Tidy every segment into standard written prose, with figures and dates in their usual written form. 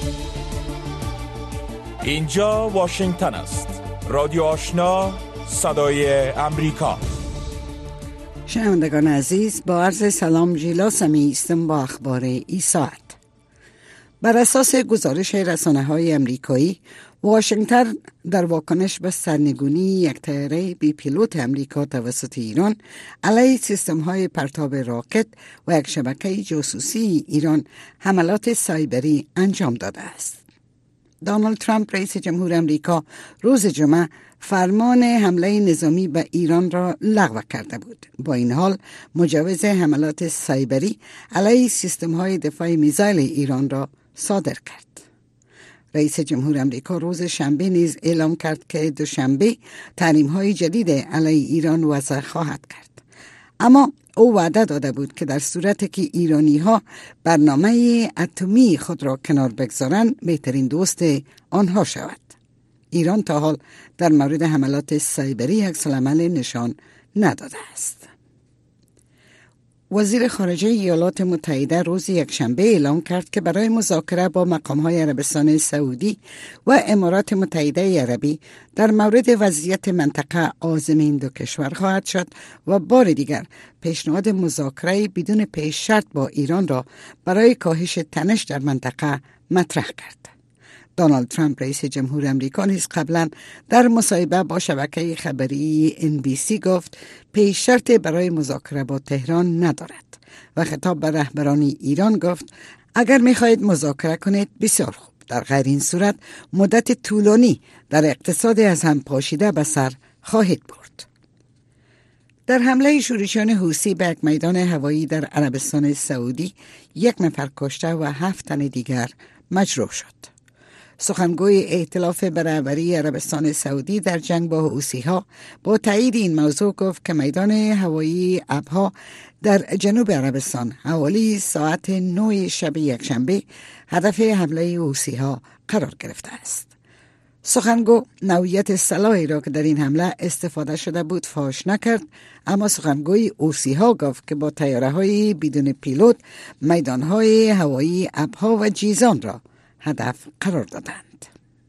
اینجا واشنگتن است. رادیو آشنا، صدای امریکا. شنوندگان عزیز، با عرض سلام جیلا سمی استم با اخبار ای ساعت. بر اساس گزارش رسانه‌های امریکایی، واشنگتن در واکنش به سرنگونی یک طیاره بی پیلوت امریکا توسط ایران علیه سیستم‌های پرتاب راکت و یک شبکه جاسوسی ایران حملات سایبری انجام داده است. دونالد ترامپ رئیس جمهور امریکا روز جمعه فرمان حمله نظامی به ایران را لغو کرده بود. با این حال مجوز حملات سایبری علیه سیستم‌های دفاع میزایل ایران را صادر کرد. رئیس جمهور امریکا روز شنبه نیز اعلام کرد که دوشنبه تحریم‌های جدید علیه ایران وضع خواهد کرد. اما او وعده داده بود که در صورتی که ایرانی‌ها برنامه اتمی خود را کنار بگذارند، بهترین دوست آنها شود. ایران تا حال در مورد حملات سایبری عکس‌العمل نشان نداده است. وزیر خارجه ایالات متحده روز یکشنبه اعلام کرد که برای مذاکره با مقام‌های عربستان سعودی و امارات متحده عربی در مورد وضعیت منطقه عازم این دو کشور خواهد شد و بار دیگر پیشنهاد مذاکره بدون پیش شرط با ایران را برای کاهش تنش در منطقه مطرح کرد. دونالد ترامپ رئیس جمهور امریکا نیز قبلا در مصاحبه با شبکه خبری NBC گفت پیش شرط برای مذاکره با تهران ندارد و خطاب به رهبران ایران گفت اگر می‌خواهید مذاکره کنید بسیار خوب، در غیر این صورت مدت طولانی در اقتصاد از هم پاشیده به سر خواهید برد. در حمله شورشیان حوثی به یک میدان هوایی در عربستان سعودی 1 نفر کشته و 7 تن دیگر مجروح شد. سخنگوی ائتلاف برابری عربستان سعودی در جنگ با حوثی‌ها با تایید این موضوع گفت که میدان هوایی ابها در جنوب عربستان حوالی ساعت 9 شب یکشنبه هدف حمله حوثی‌ها قرار گرفته است. سخنگو نوعیت سلاحی را که در این حمله استفاده شده بود فاش نکرد، اما سخنگوی حوثی‌ها گفت که با طیاره‌های بدون پیلوت میدان‌های هوایی ابها و جیزان را هدف قرار دادند.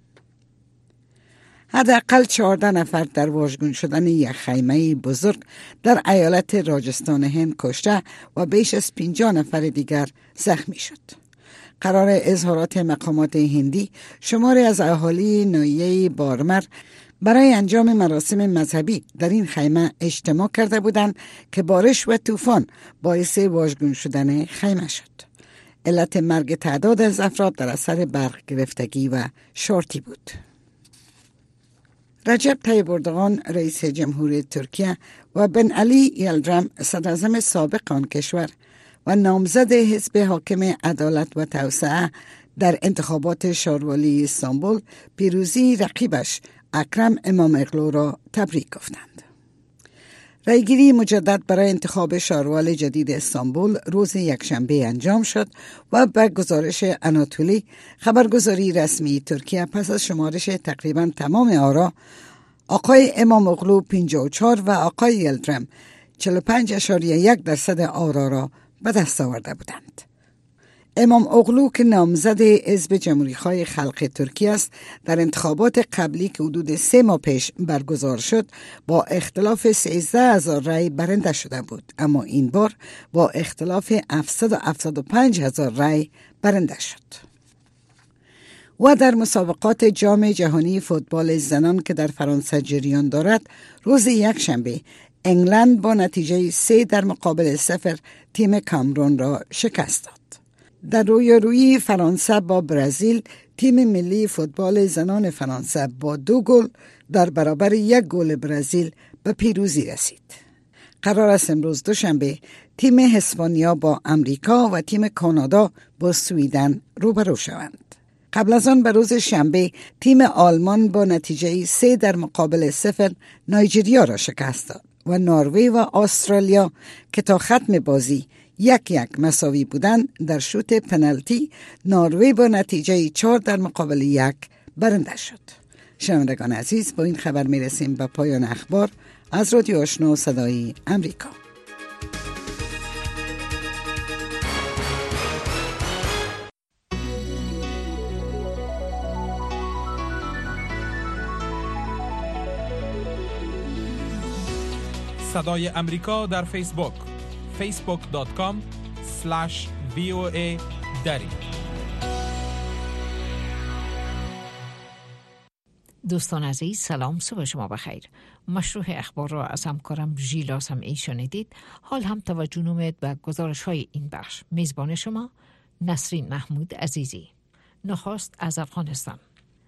حداقل 14 نفر در واژگون شدن یک خیمه بزرگ در ایالت راجستان هند کشته و بیش از 50 نفر دیگر زخمی شد. قرار اظهارات مقامات هندی شماری از اهالی ناحیه بارمر برای انجام مراسم مذهبی در این خیمه اجتماع کرده بودند که بارش و طوفان باعث واژگون شدن خیمه شد. علت مرگ تعداد از افراد در اثر برق گرفتگی و شورتی بود. رجب طیب اردوغان رئیس جمهور ترکیه و بن علی یلدرم صدراعظم سابق آن کشور و نامزد حزب حاکم عدالت و توسعه در انتخابات شاروالی استانبول پیروزی رقیبش اکرم اماماغلو را تبریک گفتند. رایگیری مجدد برای انتخاب شاروال جدید استانبول روز یکشنبه انجام شد و به گزارش آناتولی خبرگزاری رسمی ترکیه پس از شمارش تقریبا تمام آرا، آقای اماماغلو 54 و آقای یلدرم 45.1% آرا را به دست آورده بودند. اماماغلو که نامزد حزب جمهوری‌خواه خلق ترکیه است، در انتخابات قبلی که حدود 3 ماه پیش برگزار شد با اختلاف 13,000 رای برنده شده بود، اما این بار با اختلاف 775,000 رای برنده شد. و در مسابقات جام جهانی فوتبال زنان که در فرانسه جریان دارد، روز یکشنبه انگلند با نتیجه 3-0 تیم کامرون را شکست داد. در رویارویی فرانسه با برزیل، تیم ملی فوتبال زنان فرانسه با 2 گل در برابر 1 گل برزیل به پیروزی رسید. قرار است امروز دوشنبه تیم اسپانیا با امریکا و تیم کانادا با سویدن روبرو شوند. قبل از آن به روز شنبه تیم آلمان با نتیجه 3-0 نایجریا را شکست داد و نروژ و استرالیا که تا ختم بازی 1-1 مساوی بودند در شوت پنالتی نروژ با نتیجه 4-1 برنده شد. شنوندگان عزیز، با این خبر میرسیم به پایان اخبار از رادیو آشنا صدای امریکا. صدای امریکا در فیسبوک facebook.com/VOA دری. دوستان عزیز سلام، صبح شما بخیر. مشروع اخبار را از همکارم ژیلا سمعی شنیدید. حال هم توجه نمید به گزارش های این بخش. میزبان شما نسرین محمود عزیزی. نخست از افغانستان.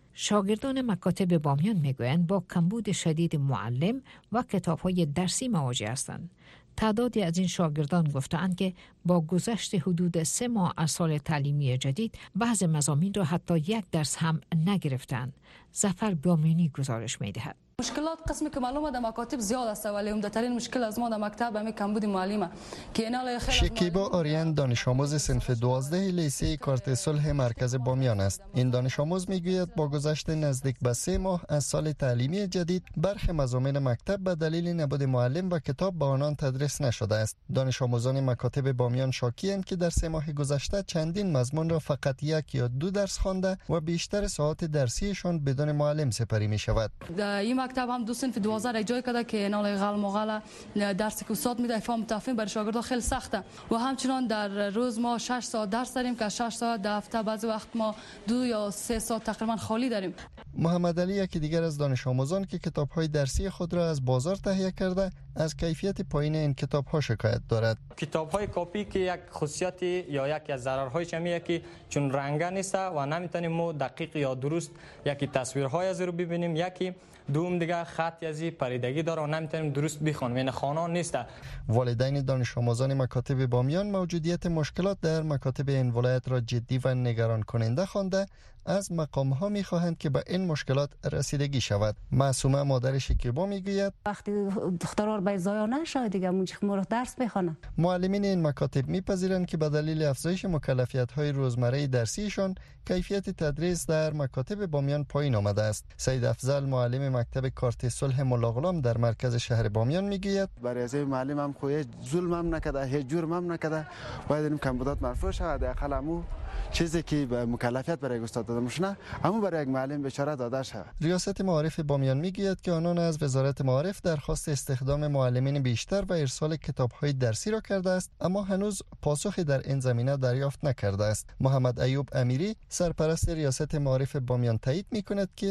شاگردان مکاتب بامیان میگویند با کمبود شدید معلم و کتاب‌های درسی مواجه هستند. تعدادی از این شاگردان گفتند که با گذشت حدود 3 ماه از سال تعلیمی جدید بعض مضامین را حتی 1 درس هم نگرفتند. ظفر بیامینی گزارش می‌دهد. مشکلات قسمی که معلومه در مکاتب زیاد است، ولی عمده‌ترین مشکل از ما در مکتب همین کمبود معلمه که اینا شکیبا آریان دانش آموز صنف 12 لیسه کارت صلح مرکز بامیان است. این دانش آموز میگوید با گذشت نزدیک به 3 ماه از سال تعلیمی جدید برخی مضامین مکتب به دلیل نبود معلم و کتاب به آنان تدریس نشده است. دانش آموزان مکاتب بامیان شاکی‌اند که در 3 ماه گذشته چندین مضمون را فقط 1 یا 2 درس خوانده و بیشتر ساعات درسیشان بدون معلم سپری می شود. مکتب هم 2 صنف 12 را اجرا کرده که نال غل مغل درسی که استاد میده فهم تفهیم برای شاگردها خیلی سخته و همچنان در روز ما 6 ساعت درس داریم که 6 ساعت در هفته بعضی وقت ما 2 یا 3 ساعت تقریبا خالی داریم. محمد علی یکی دیگر از دانش آموزان که کتاب‌های درسی خود را از بازار تهیه کرده از کیفیت پایین این کتاب‌ها شکایت دارد. کتاب‌های کاپی که یک خصوصیت یا یکی از ضررهایش همیه که چون رنگ نیست و نمیتونیم ما دقیق یا درست یکی تصویرهای از رو ببینیم، یکی دوم دیگه خط یزی پریدگی داره و نمیتونیم درست بخونیم، یعنی خوانان نیست. والدین دانش آموزان مکاتب بامیان موجودیت مشکلات در مکاتب این ولایت را جدی و نگران کننده خوانده از مقام‌ها می‌خواهند که به این مشکلات رسیدگی شود. معصومه مادر شکیبا میگوید وقتی دخترها به ضایع نشه دیگه ما درس بخونه. معلمین این مکاتب می‌پذیرند که به دلیل افزایش مکلفیت‌های روزمره درسیشان کیفیت تدریس در مکاتب بامیان پایین آمده است. سید افضل معلم مکتب کارت صلح ملاغلام در مرکز شهر بامیان میگوید برای از معلم هم خوی ظلم هم نکرده، هیچ جرم هم نکرده، باید این کمبودات مرفوع شود. اقل چیزی که به مکلفیت برای استاد داده میشه همون برای یک معلم بیچاره داده شود. ریاست معارف بامیان میگوید که آنان از وزارت معارف درخواست استخدام معلمین بیشتر و ارسال کتاب‌های درسی را کرده است، اما هنوز پاسخی در این زمینه دریافت نکرده است. محمد ایوب امیری سرپرست ریاست معارف بامیان تایید میکند که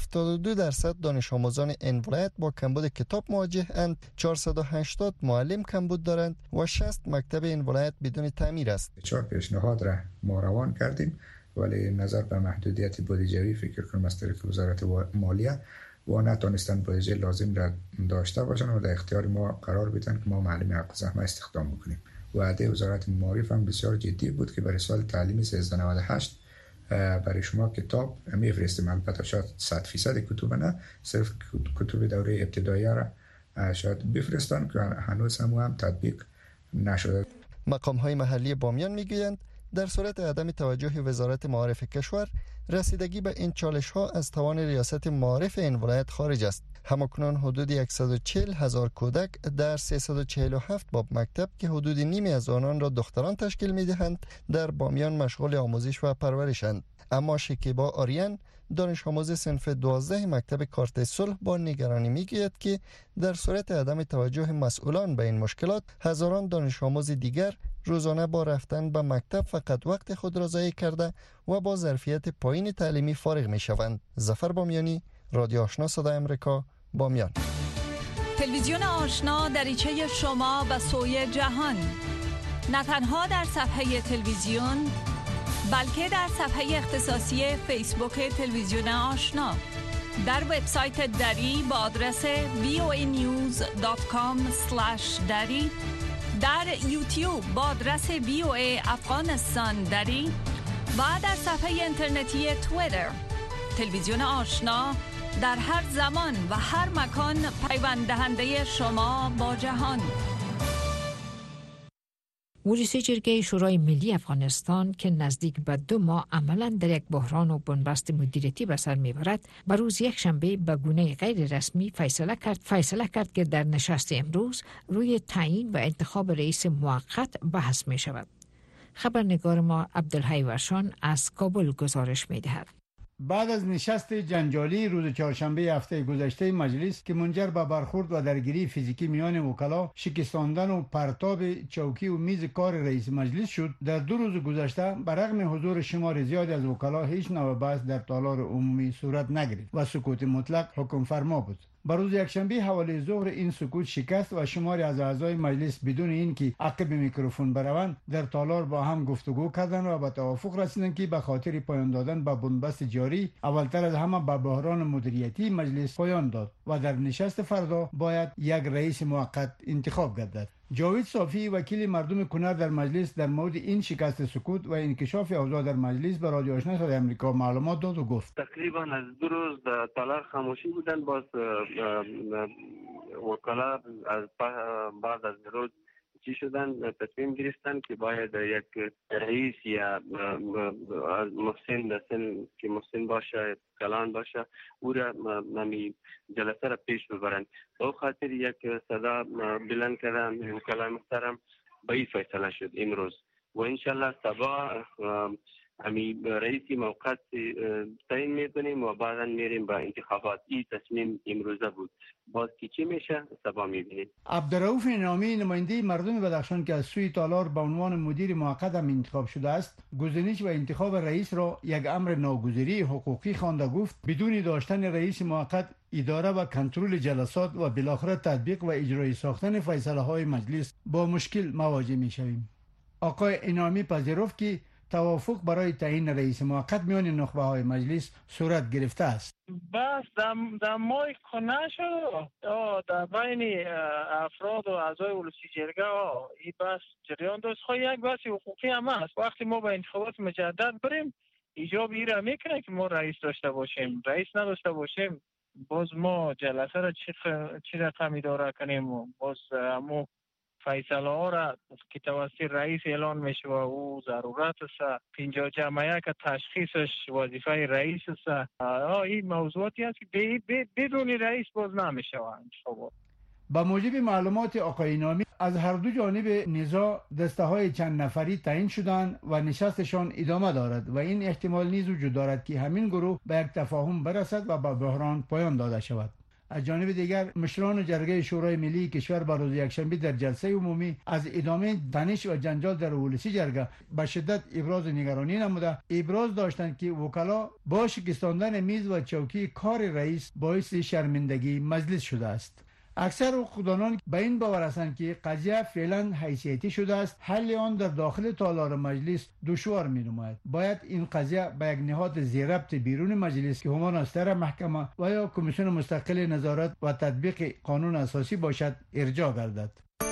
72% دانش آموزان این ولایت با کمبود کتاب مواجه اند، 480 معلم کمبود دارند و 60 مکتب این ولایت بدون تعمیر است. 4 پیشنهاد را ما روان کردیم، ولی نظر به محدودیت بودجه‌ای فکر کنم از طریق وزارت مالیه و نتونستن بودجه لازم را داشته باشند و در اختیار ما قرار بدن که ما معلم حق زحمه استخدام بکنیم. وعده وزارت معارف هم بسیار جدی بود که برای سال تعلیمی 1398 برای شما کتاب میفرستیم، البته شاید 100% کتب نه، صرف کتب دوره ابتدایی را شاید بفرستن که هنوز هم تطبیق نشده. مقام‌های محلی بامیان میگویند در صورت عدم توجه وزارت معارف کشور رسیدگی به این چالش‌ها از توان ریاست معارف این ولایت خارج است. همکنون حدود 140,000 کودک در 347 باب مکتب که حدود نیمی از آنان را دختران تشکیل می‌دهند در بامیان مشغول آموزش و پرورشند. اما شکیبا آریان دانش آموز صنف 12 مکتب کارت صلح با نگرانی میگوید که در صورت عدم توجه مسئولان به این مشکلات هزاران دانش آموز دیگر روزانه با رفتن به مکتب فقط وقت خود را ضایع کرده و با ظرفیت پایین تعلیمی فارغ میشوند. ظفر بامیانی، رادیو آشنا صدای امریکا، بامیان. تلویزیون آشنا دریچه شما به سوی جهان، نه تنها در صفحه تلویزیون بلکه در صفحه اختصاصی فیسبوک تلویزیون آشنا، در وبسایت دری با آدرس voanews.com/dari، در یوتیوب با آدرس VOA افغانستان دری و در صفحه اینترنتی توییتر. تلویزیون آشنا در هر زمان و هر مکان پیوند دهنده شما با جهان. مجلس جرگه شورای ملی افغانستان که نزدیک به 2 ماه عملاً در یک بحران و بنبست مدیریتی به سر میبرد، به روز یکشنبه به گونه غیر رسمی فیصله کرد که در نشست امروز روی تعیین و انتخاب رئیس موقت بحث می شود. خبرنگار ما عبدالحی ورشان از کابل گزارش می دهد. بعد از نشست جنجالی روز چهارشنبه هفته گذشته مجلس که منجر به برخورد و درگیری فیزیکی میان وکلا، شکستاندن و پرتاب چوکی و میز کار رئیس مجلس شد، در 2 روز گذشته برغم حضور شمار زیادی از وکلا هیچ نوع بحث در تالار عمومی صورت نگرفت و سکوت مطلق حکم فرما بود. بروز یکشنبه حوالی ظهر این سکوت شکست و شماری از اعضای مجلس بدون اینکه عقب میکروفون بروند در تالار با هم گفتگو کردند و به توافق رسیدند که به خاطر پایان دادن به بنبست جاری اولتر از همه به بحران مدیریتی مجلس پایان داد و در نشست فردا باید یک رئیس موقت انتخاب گردد. جاوید صافی وکیل مردم کنر در مجلس در مورد این شکست سکوت و انکشاف اوضاع در مجلس به رادیو آشنا صدای آمریکا معلومات داد و گفت تقریبا از 2 روز در تالار خاموشی بودن. باز وکلا از بعد از روز چی شدن تصمیم گرفتن که باید یک رئیس یا محسن که محسن باشه کلان باشه او را نمی جلسه را پیش ببرند. به خاطر یک صدا بلند کردن وکلای محترم به این فیصله شد امروز و انشالله صبح همی رئیسی موقت تعیین میکنیم و بعدا میریم به انتخابات. این تصمیم امروزه بود. باز که چی میشه صبح میبینیم. عبدالرؤوف نامی نماینده مردم بدخشان که از سوی تالار به عنوان مدیر موقت هم انتخاب شده است، گزینش و انتخاب رئیس را یک امر ناگزیری حقوقی خوانده. گفت بدون داشتن رئیس موقت اداره و کنترل جلسات و بالاخره تطبیق و اجرای ساختن فیصله های مجلس با مشکل مواجه میشویم. آقای انامی پذیرفت که توافق برای تعیین رئیس موقت میان نخبه های مجلس صورت گرفته است. بس در ماه کنه شد در بین افراد و اعضای ولسی جرگه این بس جریان داشت. یک بحث حقوقی هم است. وقتی ما به انتخابات مجدد بریم ایجاب این را میکنه که ما رئیس داشته باشیم. رئیس نداشته باشیم باز ما جلسه را چی رقم اداره کنیم و باز همو فیصله ها را که توسط رئیس اعلان میشه و او ضرورت است 50 جمع 1 تشخیصش وظیفه رئیس است. این موضوعاتی است که بدون رئیس باز نمیشه انتخابات. با موجب معلومات آقای نامی از هر دو جانب نزاع دسته های چند نفری تعیین شدند و نشستشان ادامه دارد و این احتمال نیز وجود دارد که همین گروه به یک تفاهم برسد و به بحران پایان داده شود. از جانب دیگر مشران جرگه شورای ملی کشور با روز یکشنبه در جلسه عمومی از ادامه تنش و جنجال در ولسی جرگه به شدت ابراز نگرانی نموده. ابراز داشتند که وکلا با شکستاندن میز و چوکی کار رئیس باعث شرمندگی مجلس شده است. اکثر حقوقدانان به این باور هستند که قضیه فعلا حیثیتی شده است. حل آن در داخل تالار مجلس دشوار می نماید. باید این قضیه به یک نهاد ذی‌ربط بیرون مجلس که همان استر محکمه و یا کمیسیون مستقل نظارت و تطبیق قانون اساسی باشد ارجاع گردد.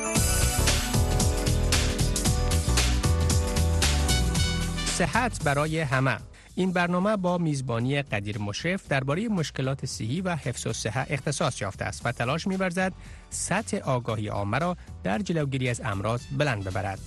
صحت برای همه. این برنامه با میزبانی قدیر مشرف درباره مشکلات صحی و حفظ الصحه اختصاص یافته است و تلاش می‌ورزد سطح آگاهی عامه را در جلوگیری از امراض بلند ببرد.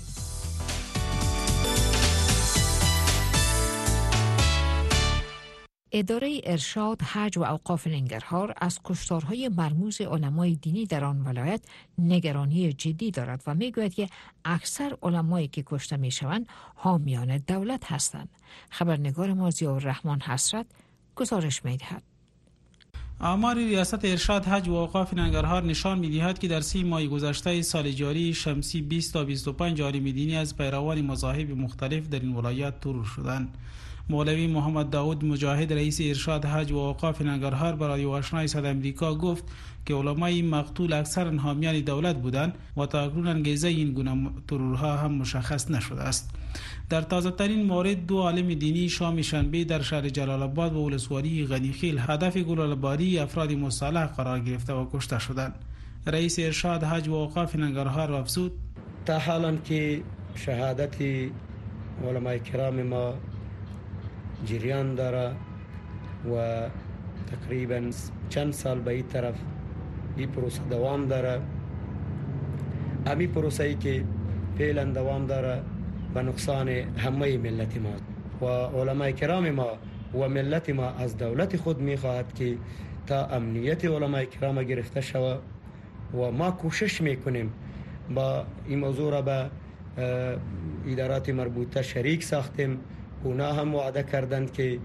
اداره ارشاد، حج و اوقاف ننگرهار از کشتارهای مرموز علمای دینی در آن ولایت نگرانی جدی دارد و میگوید که اکثر علمایی که کشته میشوند حامیان دولت هستند. خبرنگار ما ضیاءالرحمن حسرت گزارش میدهد. آمار ریاست ارشاد، حج و اوقاف ننگرهار نشان می‌دهد که در 30 ماه گذشته سال جاری شمسی 20 تا 25 عالم دینی از پیروان مذاهب مختلف در این ولایت ترور شدند. مولوی محمد داود مجاهد رئیس ارشاد حج و اوقاف ننگرهار برای رادیو آشنای صدای آمریکا گفت که علمای مقتول اکثر حامیان دولت بودند و تا اکنون انگیزه این گونه ترورها هم مشخص نشده است. در تازه ترین مورد 2 عالم دینی شام شنبه در شهر جلال آباد و ولسوالی غنیخیل هدف گلوله‌باری افراد مسلح قرار گرفته و کشته شدند. رئیس ارشاد حج و اوقاف ننگرهار افزود تا حالا که شهادت علمای کرام ما جریان داره و تقریبا چند سال به این طرف این پروسه دوام داره. امی پروسه ای که فعلا دوام داره به نقصان همه ملت ما و علمای کرام ما و ملت ما از دولت خود میخواهد که تا امنیت علمای کرام گرفته شود و ما کوشش میکنیم با این موضوع را به ادارات مربوطه شریک ساختیم. اونا هم وعده کردند که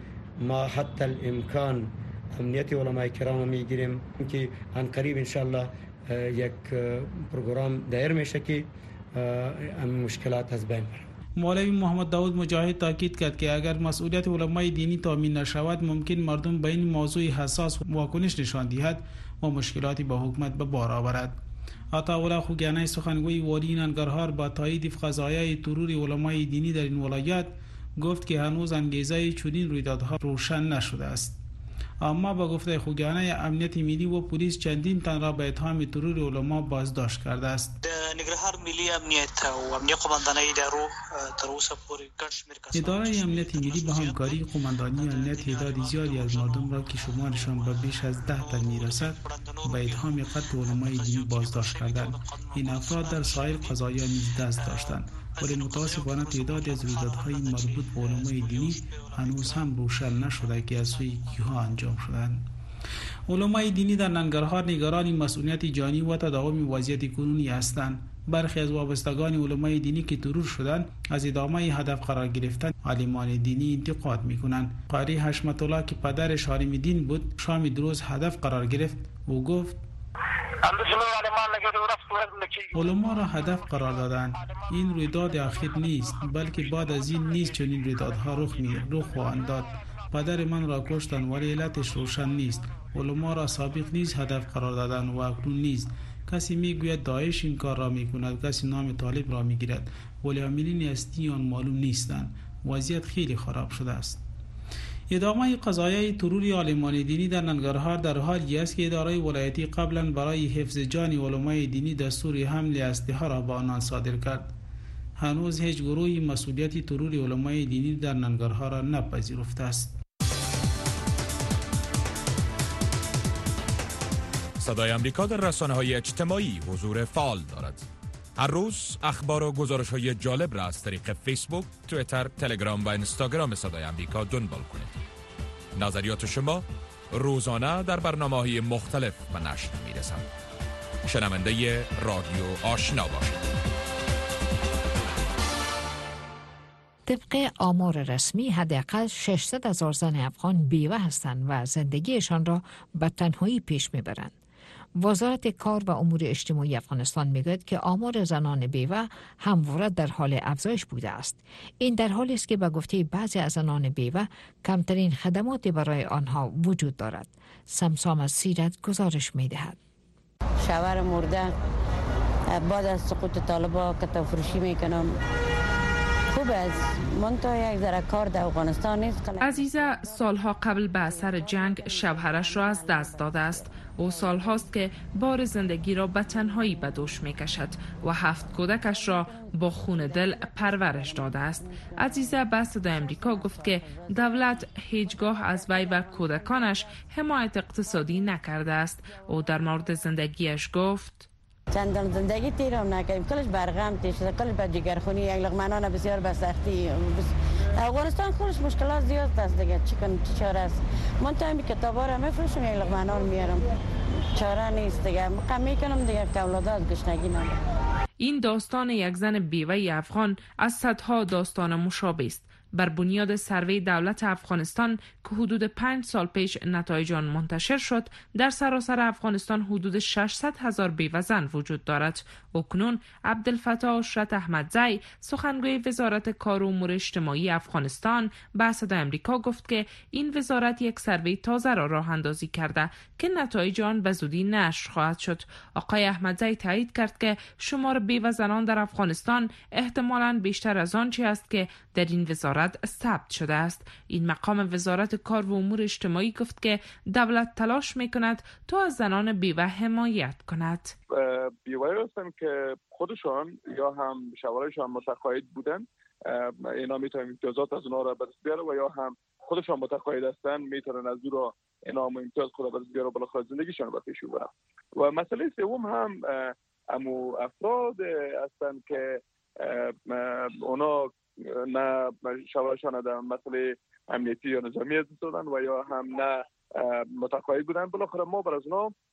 ما حتی الامکان امنیت علمای کرام میگیریم که ان قریب انشالله یک پروگرام دایر میشه که این مشکلات از بین بره. مولوی محمد داود مجاهد تاکید کرد که اگر مسئولیت علمای دینی تامین نشود ممکن مردم به این موضوع حساس واکنش نشان دهد و مشکلاتی با حکومت به بار آورد. عطاالله خوگیانی سخنگوی والی ننگرهار با تایید قضایای ترور علمای دینی در این ولایت گفت که هنوز انگیزه چنین رویدادها روشن نشده است. اما با گفته خوگیانی امنیت ملی و پلیس چندین تن را به اتهام ترور علما بازداشت کرده است. نگرهار ملی امنیت و امنیت قماندانی ادارو تر اوسه پورې ګډ شمېر کسان اداره امنیت ملی به همکاری قماندانی امنیت تعداد زیادی از مردم را که شمارشان به بیش از 10 تن میرسد به اتهام قتل علمای دینی بازداشت کردند. این افراد در سایر قضایا نیز دست داشتند، ولی متاسفانه تعدادی از رویدادهای مربوط به علمای دینی هنوز هم روشن نشده که از سوی کیها انجام شدند. علمای دینی در ننگرهار نگران مسئولیت جانی و تداوم وضعیت کنونی هستند. برخی از وابستگان علمای دینی که ترور شدند از ادامه هدف قرار گرفتن عالمان دینی انتقاد میکنند. قاری حشمت الله که پدرش عالم دین بود شام دروز هدف قرار گرفت و گفت علما را هدف قرار دادند. این رویداد اخیر نیست، بلکه بعد از این نیز چنین رویدادها رخ خواهند داد. پدر من را کشتند ولی علتش روشن نیست. علما را سابق نیز هدف قرار دادند و اکنون نیست. کسی میگوید داعش این کار را میکند، کسی نام طالب را میگیرد، ولی عاملین اصلی آن معلوم نیستند. وضعیت خیلی خراب شده است. ادامه قضایای ترور عالمان دینی در ننگرهار در حالی است که اداره ولایتی قبلا برای حفظ جان علمای دینی دستور حمل اسلحه را به آنان صادر کرد. هنوز هیچ گروهی مسئولیت ترور علمای دینی در ننگرهار را نپذیرفته است. صدای امریکا در رسانه‌های اجتماعی حضور فعال دارد. هر روز اخبار و گزارش‌های جالب را از طریق فیسبوک، توییتر، تلگرام و اینستاگرام صدای امریکا دنبال کنید. نظریات شما روزانه در برنامه‌های مختلف به نشر می‌رسند. شنونده رادیو آشنا باشید. طبق آمار رسمی حداقل 600,000 زن افغان بیوه هستند و زندگیشان را به تنهایی پیش میبرند. وزارت کار و امور اجتماعی افغانستان میگوید که آمار زنان بیوه همواره در حال افزایش بوده است. این در حالی است که به گفته بعضی از زنان بیوه کمترین خدمات برای آنها وجود دارد. سمسام از سیرت گزارش میدهد. شوهر مرده بعد از سقوط طالبان کتاب فروشی میکنم. خوب است. من تا یک ذره کار در افغانستان نیست. عزیزه سالها قبل به اثر جنگ شوهرش را از دست داده است. او سالهاست که بار زندگی را به تنهایی به دوش می کشد و 7 کودکش را با خون دل پرورش داده است. عزیزه به صدای امریکا گفت که دولت هیچگاه از وی و کودکانش حمایت اقتصادی نکرده است. او در مورد زندگیش گفت چندان زندگی تیرم نکردیم، کلش برغم تیر شده، کلش به جگرخونی، یک لقمه نان بسیار به سختی. افغانستان خودش مشکلات زیاد است دیگه، چی چاره است؟ من تایمی کتابا را میفروشم، یک لقمه نان میارم، چاره نیست دیگه، کم میکنم دیگه که اولادا از گشنگی ندارن. این داستان یک زن بیوه افغان از صدها داستان مشابه است. بر بنیاد سروی دولت افغانستان که حدود 5 سال پیش نتایج آن منتشر شد، در سراسر افغانستان حدود 600,000 بیوه زن وجود دارد. اکنون عبدالفتاح اشرت احمدزی سخنگوی وزارت کار و امور اجتماعی افغانستان به صدای امریکا گفت که این وزارت یک سروی تازه را راه اندازی کرده که نتایج آن به زودی نشر خواهد شد. آقای احمدزی تایید کرد که شمار بیوه زنان در افغانستان احتمالاً بیشتر از آنچه است که در این وزارت ثبت شده است. این مقام وزارت کار و امور اجتماعی گفت که دولت تلاش میکند تا از زنان بیوه حمایت کند. بیوه‌ای هستن که خودشان یا هم شوهرشان متقاعد بودن، اینا میتونن امتیازات از اونها را به دست بیاره و یا هم خودشان متقاعد هستن میتونن از اون را انعام و امتیاز خود به دست بیاره و بالاخره زندگیشان رو پیش ببرن. و مسئله سوم هم امو افراد هستن که اونا نه شوهرشان در مسئله امنیتی یا نظامی از دادن و یا هم نه متقاعد بودن. بالاخره ما بر از اونا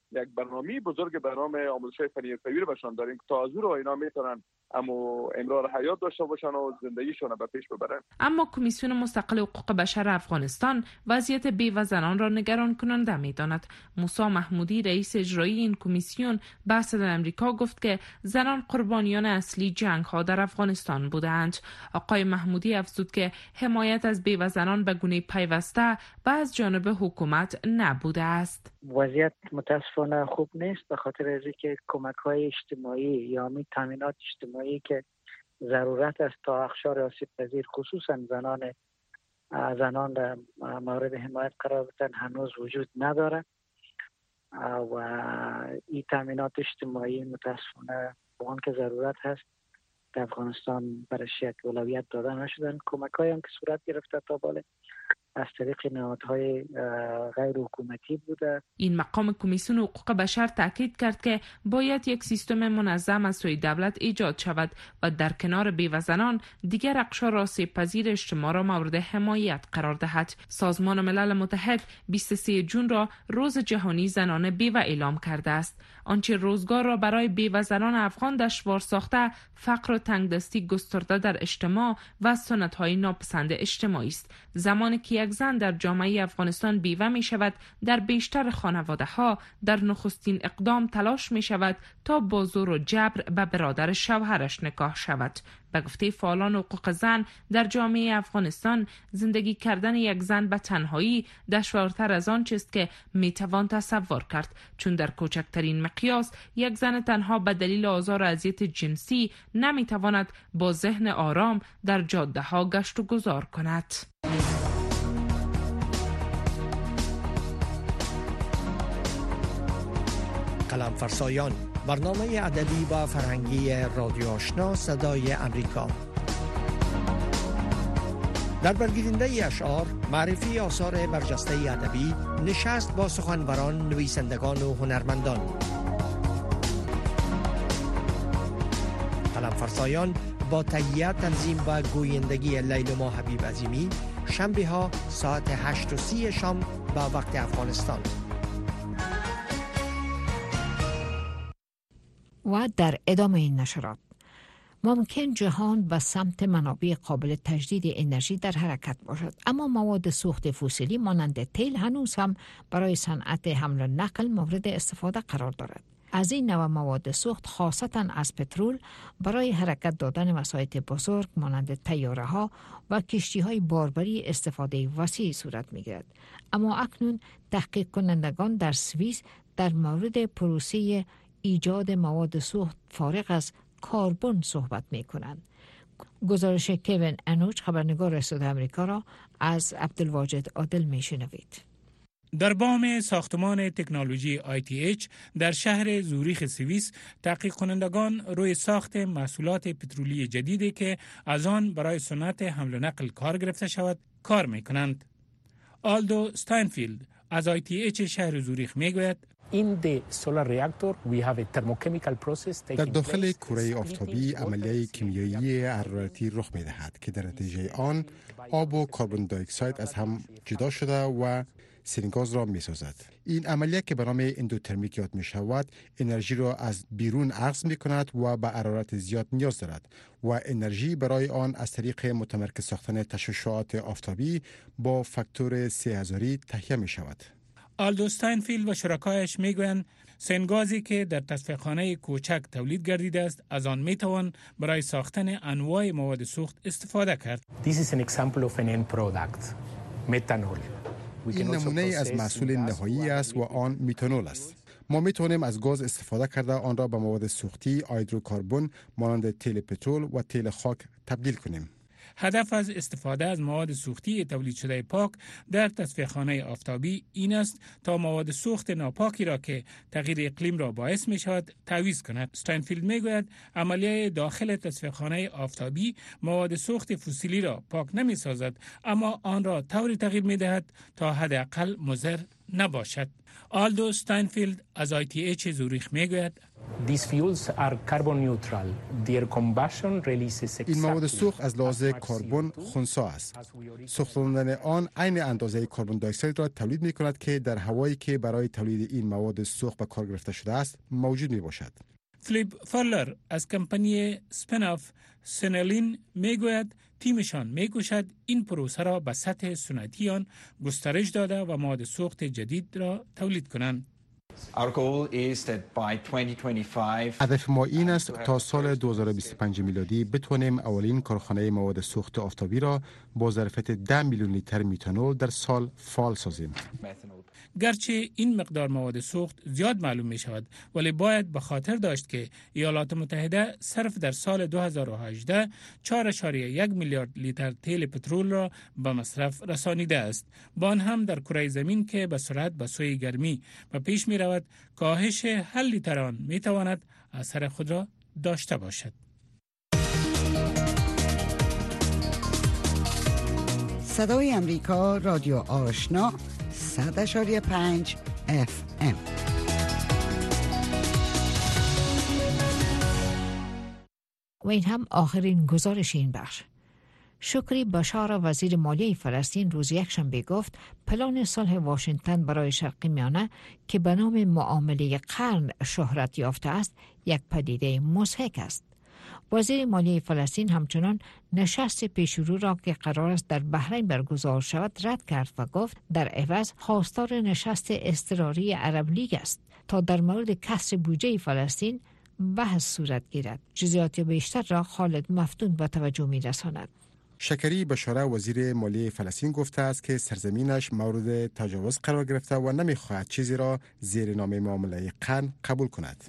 یک برنامه بزرگ برنامه آموزش‌های فنی حرفه‌ای رو بهشون داریم تا از اون اینا میتونن اما امرار حیات داشته باشن و زندگیشون رو به پیش ببرن. اما کمیسیون مستقل حقوق بشر افغانستان وضعیت بیوه و زنان را نگران کننده می‌داند. موسی محمودی رئیس اجرایی این کمیسیون به صدای آمریکا گفت که زنان قربانیان اصلی جنگ‌ها در افغانستان بودند. آقای محمودی افزود که حمایت از بیوه زنان به گونه پیوسته از جانب حکومت نبوده است. وضعیت متاسفانه خوب نیست به خاطر اینکه کمک‌های اجتماعی یا تامینات اجتماعی که ضرورت است تا اقشار آسیب پذیر خصوصا زنان در مورد حمایت قرار بدن هنوز وجود نداره و این تامینات اجتماعی متاسفانه اون که ضرورت هست در افغانستان برش یک اولویت داده نشدن. کمک‌هایی هم که صورت گرفته تا بالا از طریق نهادهای غیر حکومتی بوده. این مقام کمیسیون حقوق بشر تاکید کرد که باید یک سیستم منظم از سوی دولت ایجاد شود و در کنار بیوه زنان دیگر اقشار آسیب پذیر اجتماع را مورد حمایت قرار دهد. سازمان ملل متحد 23 جون را روز جهانی زنان بیوه اعلام کرده است. آنچه روزگار را برای بیوه زنان افغان دشوار ساخته فقر و تنگدستی گسترده در اجتماع و سنت‌های ناپسند اجتماعی است. زمانی که یک زن در جامعه افغانستان بیوه می شود، در بیشتر خانواده ها در نخستین اقدام تلاش می شود تا با زور و جبر به برادر شوهرش نکاح شود. به گفته فعالان حقوق زن در جامعه افغانستان زندگی کردن یک زن به تنهایی دشوارتر از آن چیست که می توان تصور کرد، چون در کوچکترین مقیاس یک زن تنها به دلیل آزار و اذیت جنسی نمی تواند با ذهن آرام در جاده ها گشت و گذار کند. قلم فرسایان، برنامه ادبی و فرهنگی رادیو آشنا صدای امریکا. در برگیرنده اشعار، معرفی آثار برجسته ادبی، نشست با سخنوران، نویسندگان و هنرمندان. قلم فرسایان با تهیه، تنظیم و گویندگی لیلما حبیب عظیمی، شنبه ها ساعت 8:30 شام با وقت افغانستان. و در ادامه این نشرات، ممکن جهان به سمت منابع قابل تجدید انرژی در حرکت باشد، اما مواد سوخت فسیلی مانند تیل هنوز هم برای صنعت حمل و نقل مورد استفاده قرار دارد. از این نوع مواد سوخت خاصتاً از پترول برای حرکت دادن وسایط بزرگ مانند طیاره ها و کشتی های باربری استفاده وسیع صورت می گیرد. اما اکنون تحقیق کنندگان در سوئیس در مورد پروسه ایجاد مواد سوخت فارغ از کربن صحبت می کنند. گزارش کوین انوچ، خبرنگار صدای آمریکا، را از عبدالواجد عادل می شنوید. در بام ساختمان تکنولوژی ITH در شهر زوریخ سوئیس، تحقیق کنندگان روی ساخت محصولات پترولی جدیدی که از آن برای صنعت حمل و نقل کار گرفته شود کار می کنند. آلدو استاینفیلد از ITH شهر زوریخ می گوید در داخل کره آفتابی عملیه کیمیایی حرارتی رخ می دهد که در نتیجه آن آب و کربن دی اکساید از هم جدا شده و سرینگاز را می سازد. این عملیه که به نام اندوترمیک یاد می شود، انرژی را از بیرون اخذ می کند و به حرارت زیاد نیاز دارد و انرژی برای آن از طریق متمرکز ساختن تشعشعات آفتابی با فاکتور 3000 تهیه می شود. آلدو استاینفیلد و شرکایش میگویند سنگازی که در تصفیه‌خانه کوچک تولید گردیده است، از آن میتوان برای ساختن انواع مواد سوخت استفاده کرد. این نمونه از محصول نهایی است و آن میتانول است. ما میتوانیم از گاز استفاده کرده آن را به مواد سوختی هیدروکربن مانند تیل پترول و تیل خاک تبدیل کنیم. هدف از استفاده از مواد سوختی تولید شده پاک در تصفیه‌خانه آفتابی این است تا مواد سوخت ناپاکی را که تغییر اقلیم را باعث می شود تعویض کند. استاینفیلد می گوید عملیه داخل تصفیه‌خانه آفتابی مواد سوخت فسیلی را پاک نمی سازد، اما آن را طوری تغییر می دهد تا حداقل مضر نباشد. آلدو استاینفیلد از ITH زوریخ میگوید این مواد سوخت از لحاظ کربن خنثی است. سوختاندن آن عین اندازه کربن دی اکساید را تولید می کند که در هوایی که برای تولید این مواد سوخت به کار گرفته شده است موجود می باشد. فلیپ فالر از کمپانی اسپیناف سنلین میگوید تیمشان میکوشد این پروسه را به سطح سنتی آن گسترش داده و مواد سوخت جدید را تولید کنند. هدف ما این است تا سال 2025 میلادی بتوانیم اولین کارخانه مواد سوخت آفتابی را با ظرفیت 10 میلیون لیتر میتانول در سال فعال سازیم. گرچه این مقدار مواد سوخت زیاد معلوم می شود، ولی باید به خاطر داشت که ایالات متحده صرف در سال 2018 4.1 میلیارد لیتر تیل پترول را به مصرف رسانیده است. با آن هم در کره زمین که به سرعت به سوی گرمی و پیش می رود، کاهش هر لیتر آن می تواند اثر خود را داشته باشد. صدای امریکا، رادیو آشنا، 100.5 FM. و این هم آخرین گزارش این بخش. شکری بشار وزیر مالیه فلسطین روز یکشنبه گفت پلان صلح واشنگتن برای شرق میانه که به نام معامله قرن شهرت یافته است یک پدیده مضحک است. وزیر مالیه فلسطین همچنان نشست پیشرو را که قرار است در بحرین برگزار شود رد کرد و گفت در عوض خواستار نشست اضطراری عرب لیگ است تا در مورد کسر بودجه فلسطین بحث صورت گیرد. جزئیات بیشتر را خالد مفتون به توجه می رساند. شکری بشاره وزیر مالیه فلسطین گفته است که سرزمینش مورد تجاوز قرار گرفته و نمیخواهد چیزی را زیر نام معامله قرن قبول کند.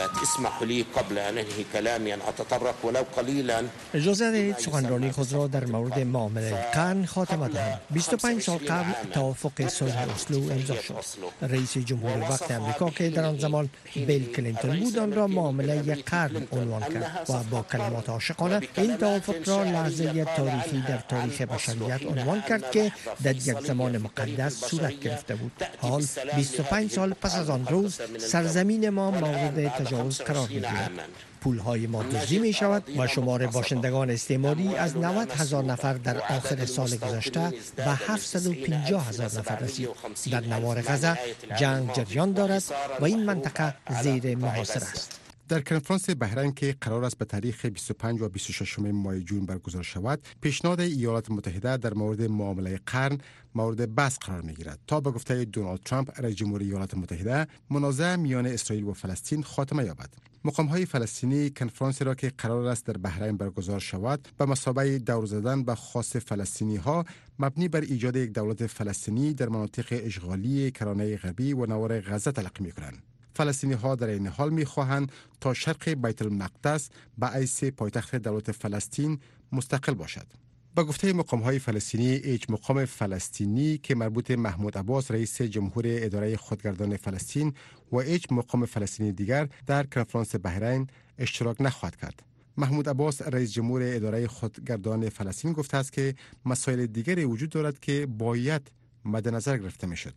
اجازه دهید سخنرانی خود را در مورد معامله قرن خاتمه دهم. 25 سال قبل توافق صلح اسلو امضا شد. رئیس جمهور وقت امریکا که در آن زمان بیل کلینتون بود آن را معامله قرن عنوان کرد و با کلمات عاشقانه این توافق را لحظه تاریخی در تاریخ بشریت عنوان کرد که در یک زمان مقدس صورت گرفته بود. حال 25 سال پس از آن روز سرزمین ما مورد تجاوز قرار می‌گیرد. پولهای ما دزدی می شود و شمار باشندگان استعماری از 90,000 نفر در آخر سال گذشته به 750,000 نفر رسید. در نوار غزه جنگ جریان دارد و این منطقه زیر محاصره است. در کنفرانس بحرین که قرار است به تاریخ 25 و 26 ماه جون برگزار شود، پیشنهاد ایالات متحده در مورد معامله قرن مورد بحث قرار می‌گیرد تا به گفته دونالد ترامپ رئیس جمهوری ایالات متحده منازعه میان اسرائیل و فلسطین خاتمه یابد. مقام‌های فلسطینی کنفرانسی را که قرار است در بحرین برگزار شود به مثابه دور زدن به خواست فلسطینی‌ها مبنی بر ایجاد یک دولت فلسطینی در مناطق اشغالی کرانه غربی و نوار غزه تلقی می‌کنند. فلسطینی‌ها در این حال می‌خواهند تا شرق بیت المقدس به حیث پایتخت دولت فلسطین مستقل باشد. با گفته مقام‌های فلسطینی، هیچ مقام فلسطینی که مربوط محمود عباس رئیس جمهور اداره خودگردان فلسطین و هیچ مقام فلسطینی دیگر در کنفرانس بحرین اشتراک نخواهد کرد. محمود عباس رئیس جمهور اداره خودگردان فلسطین گفته است که مسائل دیگری وجود دارد که باید مد نظر گرفته میشد.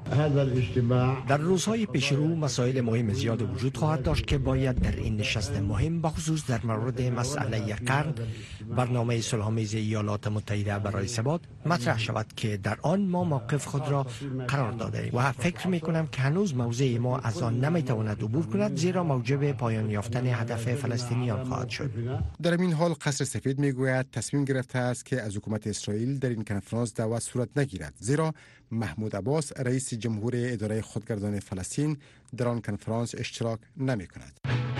در روزهای پیشرو مسائل مهم زیاد وجود خواهد داشت که باید در این نشست مهم بخصوص در مورد مسئله قرن برنامه صلح‌آمیز ایالات متحده برای ثبات مطرح شود که در آن ما موقف خود را قرار داده ایم و فکر می کنم که هنوز موضع ما از آن نمی تواند عبور کند زیرا موجب پایان یافتن هدف فلسطینیان خواهد شد. در این حال قصر سفید میگوید تصمیم گرفته است که از حکومت اسرائیل در این کنفرانس دعوت صورت نگیرد زیرا محمود عباس رئیس جمهور اداره خودگردان فلسطین در آن کنفرانس اشتراک نمی کند.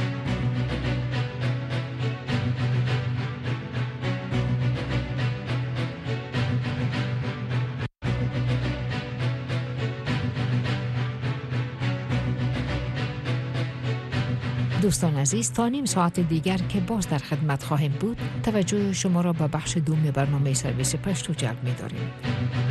دوستان عزیز، تا نیم ساعت دیگر که باز در خدمت خواهیم بود، توجه شما را به بخش دوم برنامه سرویس پشتو جلب می داریم.